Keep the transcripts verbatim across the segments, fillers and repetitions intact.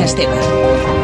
Esteve.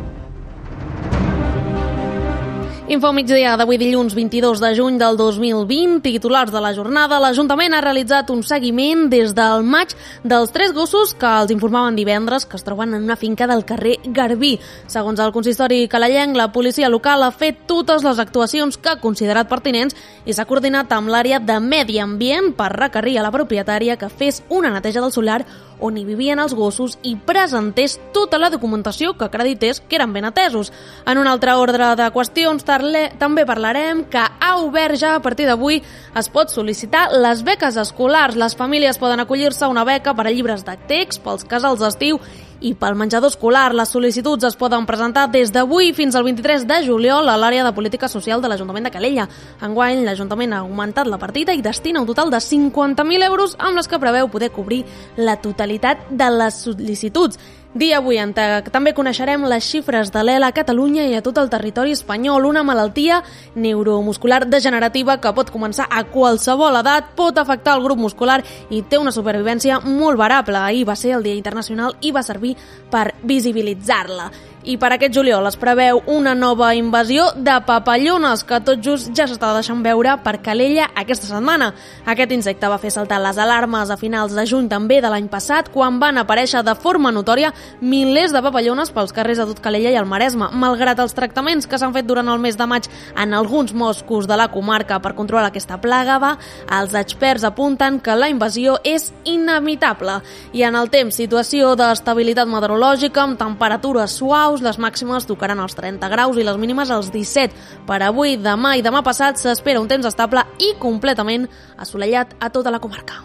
Info migdia d'avui dilluns vint-i-dos de juny del dos mil vint, titulars de la jornada. L'Ajuntament ha realitzat un seguiment des del maig dels tres gossos que els informaven divendres que es troben en una finca del carrer Garbí. Segons el consistori calellenc, la policia local ha fet totes les actuacions que ha considerat pertinents i s'ha coordinat amb l'àrea de Medi Ambient per requerir a la propietària que fes una neteja del solar on hi vivien els gossos i presentés tota la documentació que acredités que eren ben atesos. En un altre ordre de qüestions, també parlarem que ha obert ja a partir d'avui es pot sol·licitar les beques escolars. Les famílies poden acollir-se a una beca per a llibres de text, pels casals d'estiu i pel menjador escolar. Les sol·licituds es poden presentar des d'avui fins al vint-i-tres de juliol a l'àrea de política social de l'Ajuntament de Calella. Enguany, l'Ajuntament ha augmentat la partida i destina un total de cinquanta mil euros amb les que preveu poder cobrir la totalitat de les sol·licituds. Dia avui en què també coneixerem les xifres de l'E L A a Catalunya i a tot el territori espanyol, una malaltia neuromuscular degenerativa que pot començar a qualsevol edat, pot afectar el grup muscular i té una supervivència molt variable. Ahir va ser el Dia Internacional i va servir per visibilitzar-la. I per aquest juliol es preveu una nova invasió de papallones que tot just ja s'està deixant veure per Calella aquesta setmana. Aquest insecte va fer saltar les alarmes a finals de juny també de l'any passat, quan van aparèixer de forma notòria milers de papallones pels carrers de tot Calella i el Maresme. Malgrat els tractaments que s'han fet durant el mes de maig en alguns boscos de la comarca per controlar aquesta plaga, va, els experts apunten que la invasió és inevitable. I en el temps, situació d'estabilitat meteorològica amb temperatures suaus. Les màximes tocaran els trenta graus i les mínimes els disset. Per avui, demà i demà passat s'espera un temps estable i completament assolellat a tota la comarca.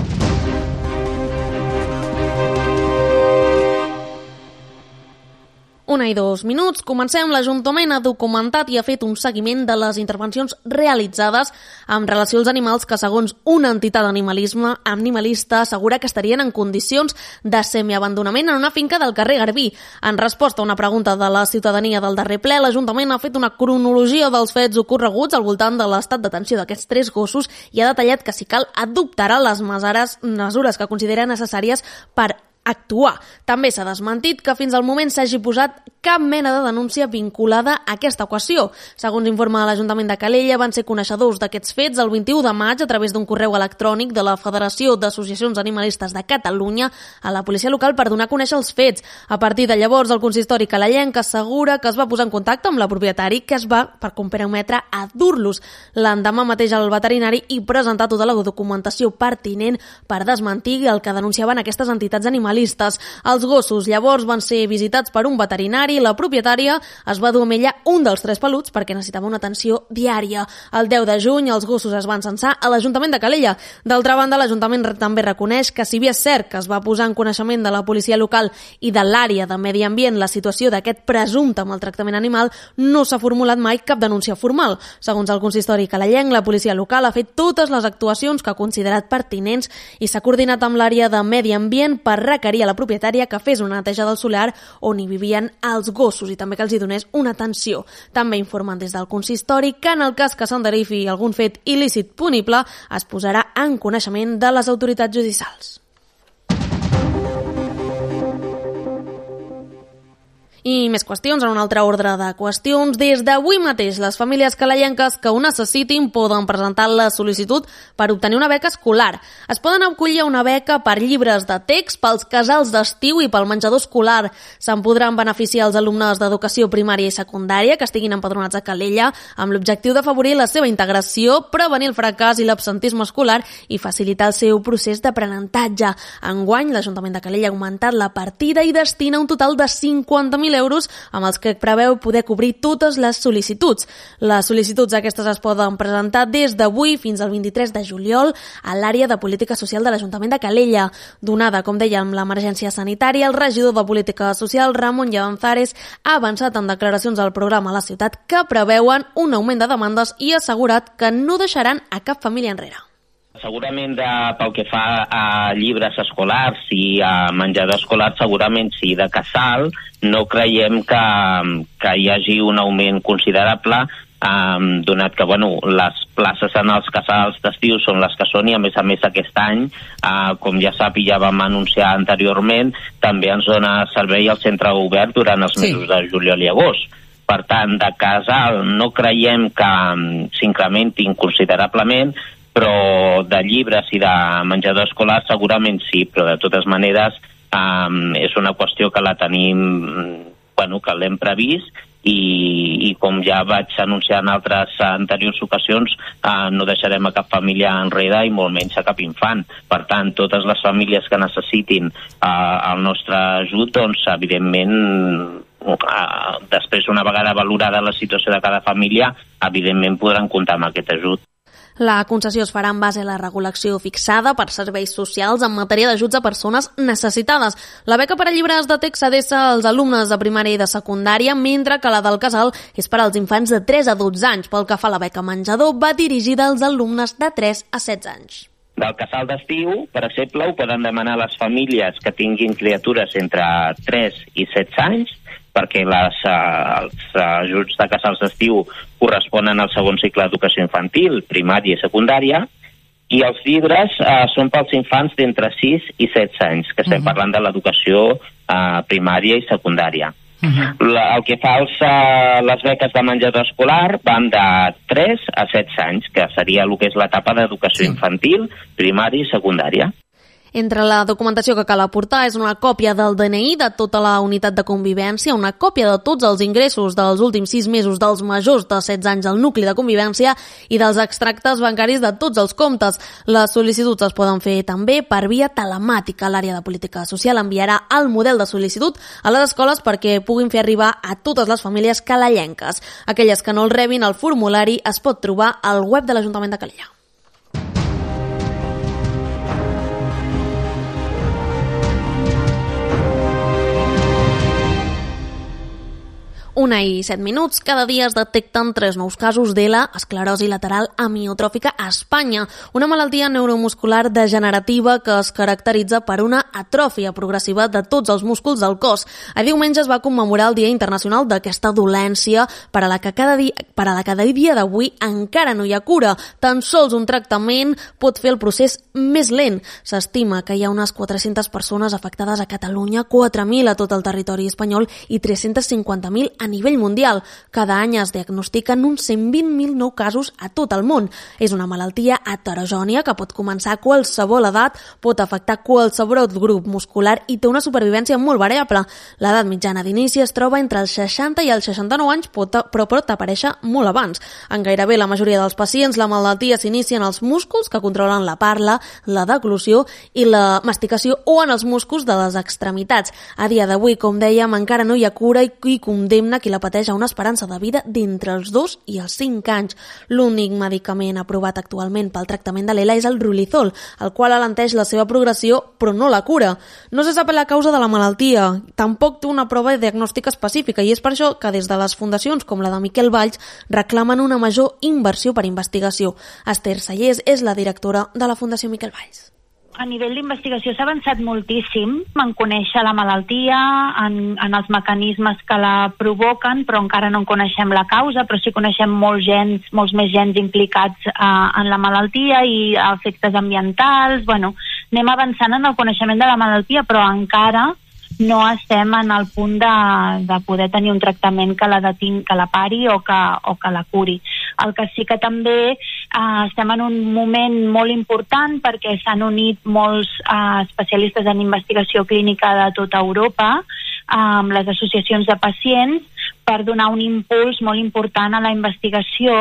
Una i dos minuts. Comencem. L'Ajuntament ha documentat i ha fet un seguiment de les intervencions realitzades amb relació als animals que, segons una entitat d'animalisme animalista, assegura que estarien en condicions de semiabandonament en una finca del carrer Garbí. En resposta a una pregunta de la ciutadania del darrer ple, l'Ajuntament ha fet una cronologia dels fets ocorreguts al voltant de l'estat d'atenció d'aquests tres gossos i ha detallat que, si cal, adoptarà les mesures, mesures que considera necessàries per actuar. També s'ha desmentit que fins al moment s'hagi posat cap mena de denúncia vinculada a aquesta equació. Segons informa l'Ajuntament de Calella, van ser coneixedors d'aquests fets el vint-i-u de maig a través d'un correu electrònic de la Federació d'Associacions Animalistes de Catalunya a la policia local per donar a conèixer els fets. A partir de llavors, el consistori calellenc assegura que es va posar en contacte amb la propietari, que es va, per comprometre, a dur-los. L'endemà mateix al veterinari i presentar tota la documentació pertinent per desmentir el que denunciaven aquestes entitats animalistes. Els gossos llavors van ser visitats per un veterinari i la propietària es va dur amb ella un dels tres peluts perquè necessitava una atenció diària. El deu de juny els gossos es van censar a l'Ajuntament de Calella. D'altra banda, l'Ajuntament també reconeix que, si bé és cert que es va posar en coneixement de la policia local i de l'àrea de Medi Ambient la situació d'aquest presumpte maltractament animal, no s'ha formulat mai cap denúncia formal. Segons el consistori calellenc, la policia local ha fet totes les actuacions que ha considerat pertinents i s'ha coordinat amb l'àrea de Medi Ambient per requerir a la propietària que fes una neteja del solar on hi vivien els gossos i també que els hi donés una atenció. També informen des del consistori que en el cas que s'enderivi algun fet il·lícit punible es posarà en coneixement de les autoritats judicials. I més qüestions en un altre ordre de qüestions. Des d'avui mateix, les famílies calellenques que ho necessitin poden presentar la sol·licitud per obtenir una beca escolar. Es poden acollir a una beca per llibres de text, pels casals d'estiu i pel menjador escolar. Se'n podran beneficiar els alumnes d'educació primària i secundària que estiguin empadronats a Calella amb l'objectiu d'afavorir la seva integració, prevenir el fracàs i l'absentisme escolar i facilitar el seu procés d'aprenentatge. Enguany, l'Ajuntament de Calella ha augmentat la partida i destina un total de cinquanta mil euros amb els que preveu poder cobrir totes les sol·licituds. Les sol·licituds aquestes es poden presentar des d'avui fins al vint-i-tres de juliol a l'àrea de política social de l'Ajuntament de Calella. Donada, com dèiem, l'emergència sanitària, el regidor de política social, Ramon Llavanzares, ha avançat en declaracions al programa a la ciutat que preveuen un augment de demandes i ha assegurat que no deixaran a cap família enrere. Segurament de, pel que fa a llibres escolars i a menjador escolar, segurament sí. De casal no creiem que, que hi hagi un augment considerable um, donat que bueno, les places en els casals d'estiu són les que són i a més a més aquest any, uh, com ja sap i ja vam anunciar anteriorment, també ens dona servei al centre obert durant els mesos sí. de juliol i agost. Per tant, de casal no creiem que um, s'incrementin considerablement, però de llibres i de menjador escolar segurament sí, però de totes maneres um, és una qüestió que la tenim, bueno, que l'hem previst i, i com ja vaig anunciar en altres anteriors ocasions, uh, no deixarem a cap família enrere i molt menys a cap infant. Per tant, totes les famílies que necessitin uh, el nostre ajut, doncs evidentment uh, després, una vegada valorada la situació de cada família, evidentment podran comptar amb aquest ajut. La concessió es farà en base a la regulació fixada per serveis socials en matèria d'ajuts a persones necessitades. La beca per a llibres de text s'adreça als alumnes de primària i de secundària, mentre que la del casal és per als infants de tres a dotze anys. Pel que fa a la beca menjador, va dirigida als alumnes de tres a setze anys. Del casal d'estiu, per exemple, ho poden demanar les famílies que tinguin criatures entre tres i setze anys, perquè les, uh, els ajuts de casals d'estiu corresponen al segon cicle d'educació infantil, primària i secundària, i els llibres uh, són pels infants d'entre sis i setze anys, que estem uh-huh. parlant de l'educació uh, primària i secundària. Uh-huh. La, el que fa els, uh, les beques de menjador escolar van de tres a setze anys, que seria el que és l'etapa d'educació sí. infantil, primària i secundària. Entre la documentació que cal aportar és una còpia del D N I de tota la unitat de convivència, una còpia de tots els ingressos dels últims sis mesos dels majors de setze anys al nucli de convivència i dels extractes bancaris de tots els comptes. Les sol·licituds es poden fer també per via telemàtica. L'àrea de política social enviarà el model de sol·licitud a les escoles perquè puguin fer arribar a totes les famílies calellenques. Aquelles que no el rebin, el formulari es pot trobar al web de l'Ajuntament de Calella. Una i set minuts. Cada dia es detecten tres nous casos de la esclerosi lateral amiotròfica a Espanya, una malaltia neuromuscular degenerativa que es caracteritza per una atròfia progressiva de tots els músculs del cos. A diumenge es va commemorar el Dia Internacional d'aquesta dolència per a la que cada dia, per a la que a dia d'avui encara no hi ha cura. Tan sols un tractament pot fer el procés més lent. S'estima que hi ha unes quatre-centes persones afectades a Catalunya, quatre mil a tot el territori espanyol i tres-cents cinquanta mil a nivell mundial. Cada any es diagnostiquen uns cent vint mil nous casos a tot el món. És una malaltia heterogènia que pot començar a qualsevol edat, pot afectar qualsevol grup muscular i té una supervivència molt variable. L'edat mitjana d'inici es troba entre els seixanta i els seixanta-nou anys, però pot aparèixer molt abans. En gairebé la majoria dels pacients, la malaltia s'inicia en els músculs que controlen la parla, la deglució i la masticació o en els músculs de les extremitats. A dia d'avui, com dèiem, encara no hi ha cura i qui condemna qui la pateix a una esperança de vida d'entre els dos i els cinc anys. L'únic medicament aprovat actualment pel tractament de l'E L A és el Riluzole, el qual alenteix la seva progressió però no la cura. No se sap la causa de la malaltia, tampoc té una prova diagnòstica específica i és per això que des de les fundacions com la de Miquel Valls reclamen una major inversió per investigació. Esther Sallés és la directora de la Fundació Miquel Valls. A nivell d'investigació s'ha avançat moltíssim en conèixer la malaltia, en, en els mecanismes que la provoquen, però encara no en coneixem la causa, però sí coneixem molts gens, molts més gens implicats eh, en la malaltia i efectes ambientals. Bueno, anem avançant en el coneixement de la malaltia, però encara no estem en el punt de, de poder tenir un tractament que la, detin, que la pari o que, o que la curi. El que sí que també eh, estem en un moment molt important perquè s'han unit molts eh, especialistes en investigació clínica de tota Europa amb les associacions de pacients per donar un impuls molt important a la investigació,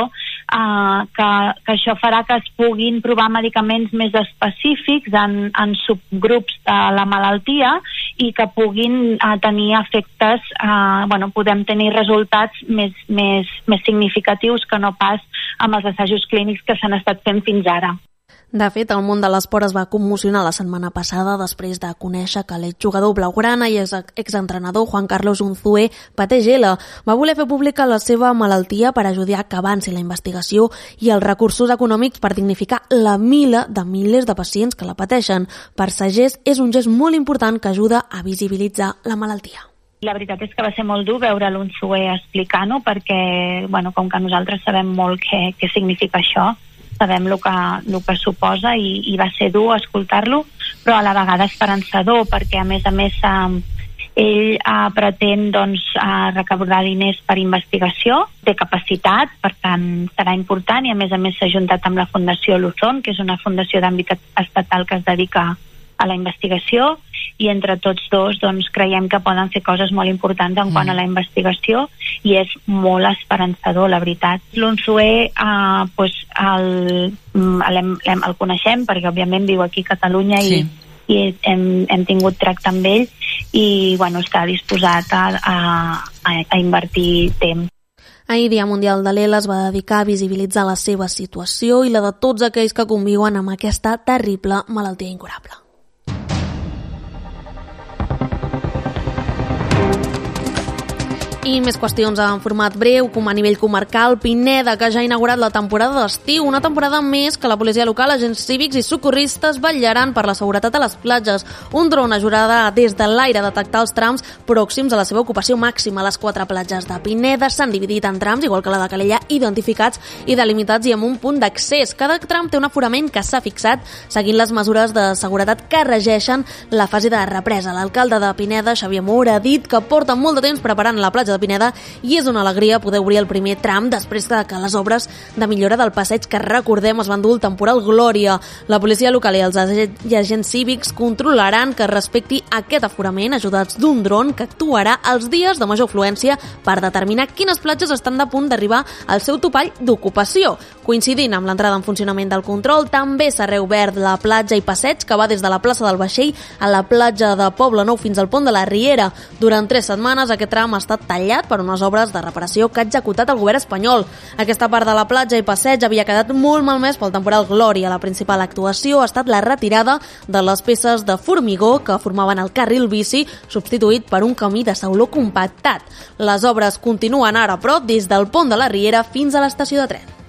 eh, que, que això farà que es puguin provar medicaments més específics en, en subgrups de la malaltia i que puguin eh, tenir efectes, eh, bueno, podem tenir resultats més, més, més significatius que no pas amb els assajos clínics que s'han estat fent fins ara. De fet, el món de l'esport es va commocionar la setmana passada després de conèixer que l'exjugador blaugrana i exentrenador Juan Carlos Unzué pateix E L A. Va voler fer pública la seva malaltia per ajudar que avanci la investigació i els recursos econòmics per dignificar la mila de milers de pacients que la pateixen. Per Sagés és un gest molt important que ajuda a visibilitzar la malaltia. La veritat és que va ser molt dur veure l'Unzué explicant-ho, perquè, bueno, com que nosaltres sabem molt què, què significa això, sabem el que, el que suposa, i, i va ser dur escoltar-lo, però a la vegada esperançador, perquè a més a més eh, ell eh, pretén doncs, eh, recaudar diners per investigació, té capacitat, per tant serà important, i a més a més s'ha juntat amb la Fundació Luzón, que és una fundació d'àmbit estatal que es dedica a la investigació, i entre tots dos doncs, creiem que poden fer coses molt importants en quant a la investigació, i és molt esperançador, la veritat. L'Unzué eh, pues, el, el, el coneixem perquè òbviament viu aquí a Catalunya, sí. i, i hem, hem tingut tracte amb ell, i bueno, està disposat a, a, a invertir temps. Ahir, Dia Mundial de l'E L A, es va dedicar a visibilitzar la seva situació i la de tots aquells que conviuen amb aquesta terrible malaltia incurable. I més qüestions en format breu, com a nivell comarcal. Pineda, que ja ha inaugurat la temporada d'estiu, una temporada més que la policia local, agents cívics i socorristes vetllaran per la seguretat a les platges. Un dron ajudarà des de l'aire a detectar els trams pròxims a la seva ocupació màxima. Les quatre platges de Pineda s'han dividit en trams, igual que la de Calella, identificats i delimitats i amb un punt d'accés. Cada tram té un aforament que s'ha fixat seguint les mesures de seguretat que regeixen la fase de represa. L'alcalde de Pineda, Xavier Moura, ha dit que porta molt de temps preparant la platja de Pineda, i és una alegria poder obrir el primer tram després de que les obres de millora del passeig, que recordem es van dur el temporal Glòria. La policia local i els agents cívics controlaran que respecti aquest aforament, ajudats d'un dron que actuarà els dies de major afluència per determinar quines platges estan a punt d'arribar al seu topall d'ocupació. Coincidint amb l'entrada en funcionament del control, també s'ha reobert la platja i passeig que va des de la plaça del Vaixell a la platja de Poble Nou fins al pont de la Riera. Durant tres setmanes aquest tram ha estat tallat per unes obres de reparació que ha executat el govern espanyol. Aquesta part de la platja i passeig havia quedat molt malmès pel temporal Glòria. La principal actuació ha estat la retirada de les peces de formigó que formaven el carril bici, substituït per un camí de sauló compactat. Les obres continuen ara, però, des del pont de la Riera fins a l'estació de tren.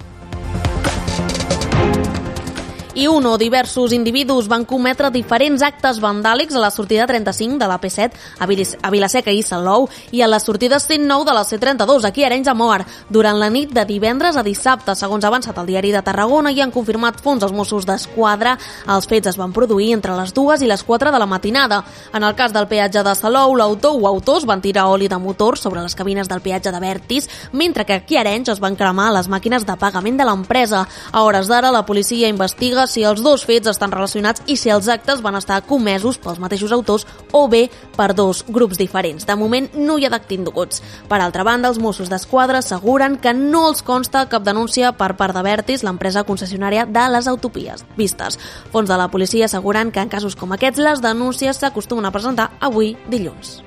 I un o diversos individus van cometre diferents actes vandàlics a la sortida trenta-cinc de la P set a Vila-seca i Salou i a la sortida cent nou de la C trenta-dos aquí a Arenys de Mar durant la nit de divendres a dissabte. Segons ha avançat el Diari de Tarragona i han confirmat fons els Mossos d'Esquadra, els fets es van produir entre les dues i les quatre de la matinada. En el cas del peatge de Salou, l'autor o autors van tirar oli de motor sobre les cabines del peatge de Vertis, mentre que aquí a Arenys es van cremar les màquines de pagament de l'empresa. A hores d'ara, la policia investiga si els dos fets estan relacionats i si els actes van estar comesos pels mateixos autors o bé per dos grups diferents. De moment no hi ha detinguts. Per altra banda, els Mossos d'Esquadra asseguren que no els consta cap denúncia per part de Vertis, l'empresa concessionària de les autopistes vistes. Fons de la policia asseguren que en casos com aquests les denúncies s'acostumen a presentar avui dilluns.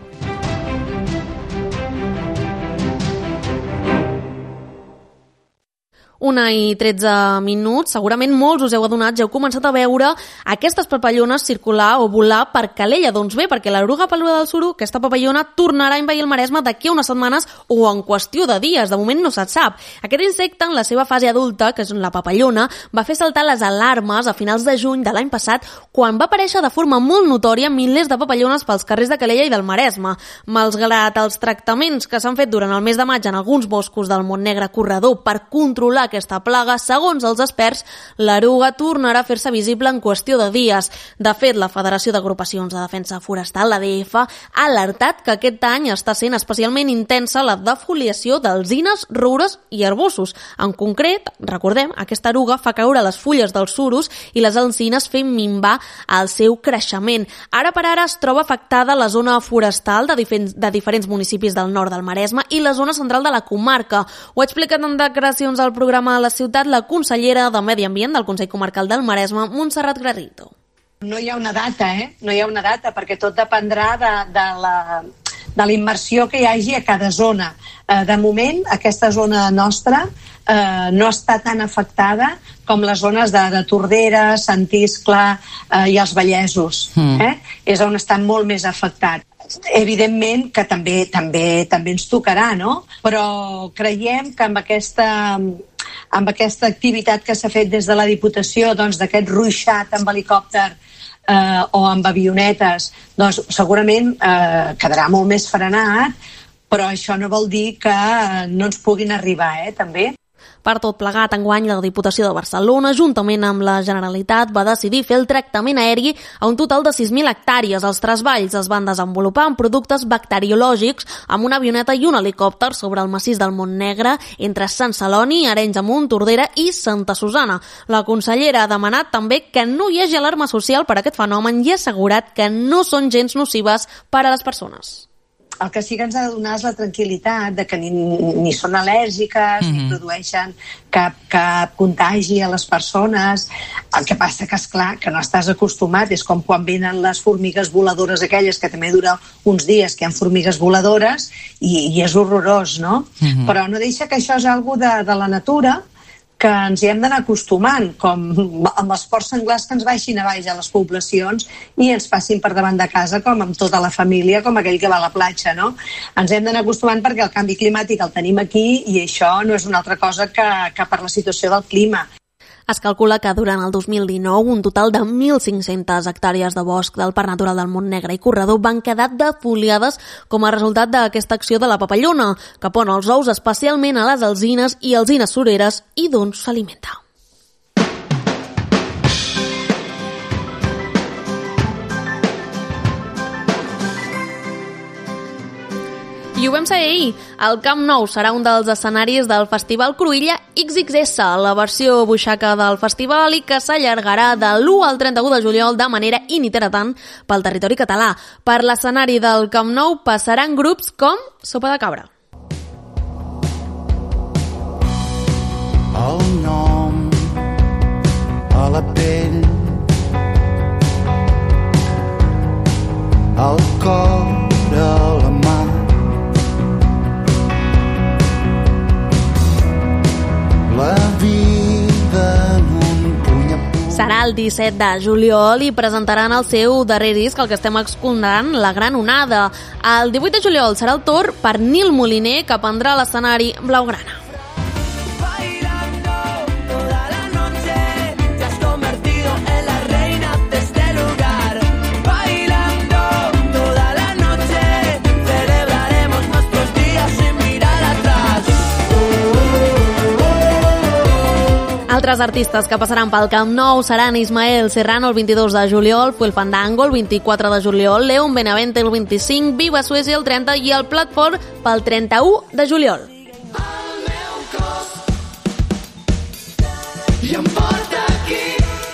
Una i tretze minuts, segurament molts us heu adonat, ja heu començat a veure aquestes papallones circular o volar per Calella. Doncs bé, perquè l'eruga peluda del suro, aquesta papallona, tornarà a envair el Maresme d'aquí a unes setmanes o en qüestió de dies. De moment no se't sap. Aquest insecte, en la seva fase adulta, que és la papallona, va fer saltar les alarmes a finals de juny de l'any passat, quan va aparèixer de forma molt notòria milers de papallones pels carrers de Calella i del Maresme. Malgrat els tractaments que s'han fet durant el mes de maig en alguns boscos del Montnegre corredor per controlar aquesta plaga, segons els experts, l'eruga tornarà a fer-se visible en qüestió de dies. De fet, la Federació d'Agrupacions de Defensa Forestal, la D F, ha alertat que aquest any està sent especialment intensa la defoliació d'alzines, roures i arbussos. En concret, recordem, aquesta eruga fa caure les fulles dels suros i les alzines fent minvar el seu creixement. Ara per ara es troba afectada la zona forestal de, diferents, de diferents municipis del nord del Maresme i la zona central de la comarca. Ho ha explicat en declaracions al programa a la ciutat la consellera de Medi Ambient del Consell Comarcal del Maresme, Montserrat Garrido. No hi ha una data, eh? No hi ha una data, perquè tot dependrà de, de la de la immersió que hi hagi a cada zona. Eh, de moment, aquesta zona nostra eh, no està tan afectada com les zones de, de Tordera, Sant Iscle eh, i els Vallesos. Mm. Eh? És on estan molt més afectats. Evidentment que també, també, també ens tocarà, no? Però creiem que amb aquesta, amb aquesta activitat que s'ha fet des de la Diputació, doncs d'aquest ruixat amb helicòpter eh, o amb avionetes, doncs segurament eh, quedarà molt més frenat, però això no vol dir que no ens puguin arribar, eh, també. Per tot plegat, enguany la Diputació de Barcelona, juntament amb la Generalitat, va decidir fer el tractament aeri a un total de sis mil hectàrees. Els trasballs es van desenvolupar amb productes bacteriològics, amb una avioneta i un helicòpter sobre el massís del Montnegre, entre Sant Celoni, Arenys de Munt, Tordera i Santa Susana. La consellera ha demanat també que no hi hagi alarma social per aquest fenomen i ha assegurat que no són gens nocives per a les persones. El que sí que ens ha de donar és la tranquil·litat de que ni, ni són al·lèrgiques, mm-hmm. ni produeixen cap, cap contagi a les persones. El que passa que, esclar, que no estàs acostumat. És com quan venen les formigues voladores aquelles, que també dura uns dies que hi ha formigues voladores, i, i és horrorós, no? Mm-hmm. Però no deixa que això és algo de, de la natura, que ens hi hem d'anar acostumant, com amb els porcs senglars que ens baixin a baix a les poblacions i ens passin per davant de casa, com amb tota la família, com aquell que va a la platja, no? Ens hem d'anar acostumant perquè el canvi climàtic el tenim aquí i això no és una altra cosa que, que per la situació del clima. Es calcula que durant el dos mil dinou un total de mil cinc-centes hectàrees de bosc del Parc Natural del Montnegre i Corredor van quedar defoliades com a resultat d'aquesta acció de la papallona, que pon els ous especialment a les alzines i alzines sureres i d'on s'alimenta. I ho vam saber ahir. El Camp Nou serà un dels escenaris del Festival Cruïlla X X S, la versió buixaca del festival i que s'allargarà de l'u al trenta-u de juliol de manera itinerant pel territori català. Per l'escenari del Camp Nou passaran grups com Sopa de Cabra. El nom a la pell, el cor a la mà, la vida en un puny a puny. Serà el disset de juliol i presentaran el seu darrer disc, el que estem escoltant, La Gran Onada. El divuit de juliol serà el torn per Nil Moliner, que prendrà l'escenari blaugrana. Altres artistes que passaran pel Camp Nou seran Ismael Serrano el vint-i-dos de juliol, Fuel Fandango el vint-i-quatre de juliol, Leon Benavente el vint-i-cinc, Viva Suècia el trenta i el Plat Fort pel trenta-u de juliol. El meu cos i em porta aquí.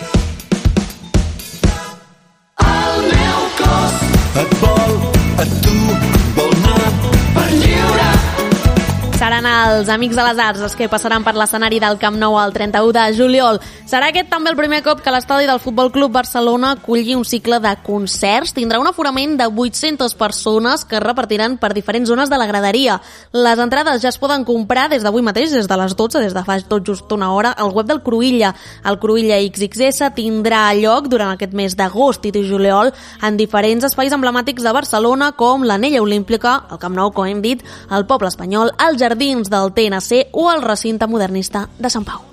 El meu cos et vol, a tu vol anar per lliure. Seran els Amics de les Arts els que passaran per l'escenari del Camp Nou el trenta-u de juliol. Serà aquest també el primer cop que l'estadi del Futbol Club Barcelona aculli un cicle de concerts. Tindrà un aforament de vuit-centes persones que es repartiran per diferents zones de la graderia. Les entrades ja es poden comprar des d'avui mateix, des de les dotze, des de fa tot just una hora, al web del Cruïlla. El Cruïlla X X S tindrà lloc durant aquest mes d'agost i de juliol en diferents espais emblemàtics de Barcelona, com l'Anella Olímpica, el Camp Nou, com hem dit, el Poble Espanyol, el Jardins del T N C o el recinte modernista de Sant Pau.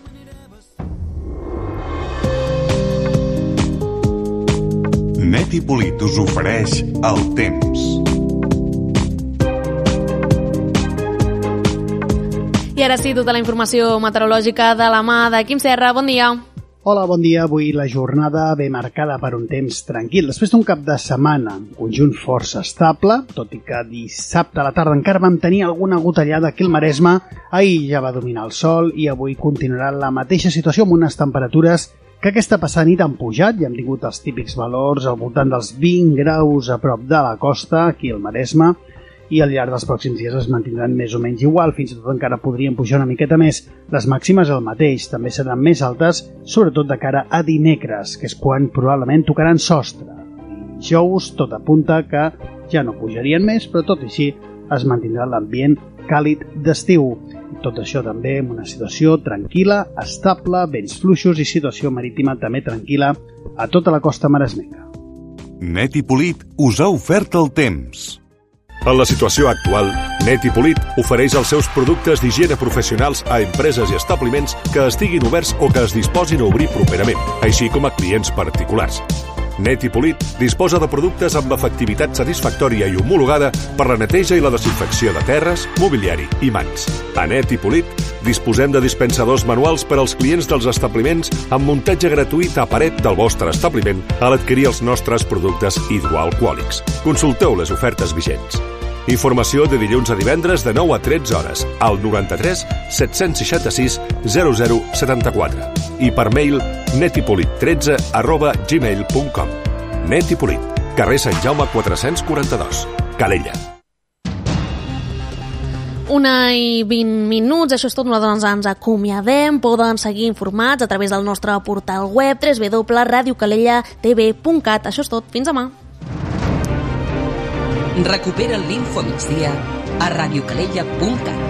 Net i Polit us ofereix el temps. I ara sí, tota la informació meteorològica de la mà de Quim Serra. Bon dia. Hola, bon dia. Avui la jornada ve marcada per un temps tranquil. Després d'un cap de setmana, un conjunt força estable, tot i que dissabte a la tarda encara vam tenir alguna gotellada aquí al Maresme. Ahir ja va dominar el sol i avui continuarà la mateixa situació amb unes temperatures que aquesta passada nit han pujat i hem tingut els típics valors al voltant dels vint graus a prop de la costa, aquí al Maresme, i al llarg dels pròxims dies es mantindran més o menys igual, fins i tot encara podrien pujar una miqueta més. Les màximes el mateix, també seran més altes, sobretot de cara a dimecres, que és quan probablement tocaran sostre. Dijous tot apunta que ja no pujarien més, però tot i així es mantindrà l'ambient càlid d'estiu. Tot això també en una situació tranquil·la, estable, vents fluixos i situació marítima també tranquil·la a tota la costa maresmenca. Net i Polit us ha ofert el temps. En la situació actual, Net i Polit ofereix els seus productes d'higiene professionals a empreses i establiments que estiguin oberts o que es disposin a obrir properament, així com a clients particulars. Net i Polit disposa de productes amb efectivitat satisfactòria i homologada per la neteja i la desinfecció de terres, mobiliari i mans. A Net i Polit disposem de dispensadors manuals per als clients dels establiments amb muntatge gratuït a paret del vostre establiment a l'adquirir els nostres productes hidroalcohòlics. Consulteu les ofertes vigents. Informació de dilluns a divendres de nou a tretze hores al noranta-tres set-cents seixanta-sis zero zero setanta-quatre i per mail netipolit tretze arroba gmail punt com. Net i Polit, carrer Sant Jaume quatre-cents quaranta-dos, Calella. Una i vint minuts, això és tot, nosaltres ens acomiadem. Poden seguir informats a través del nostre portal web w w w punt radio calella t v punt cat. Això és tot, fins demà. Recupera l'Info Migdia a radiocalella punt cat.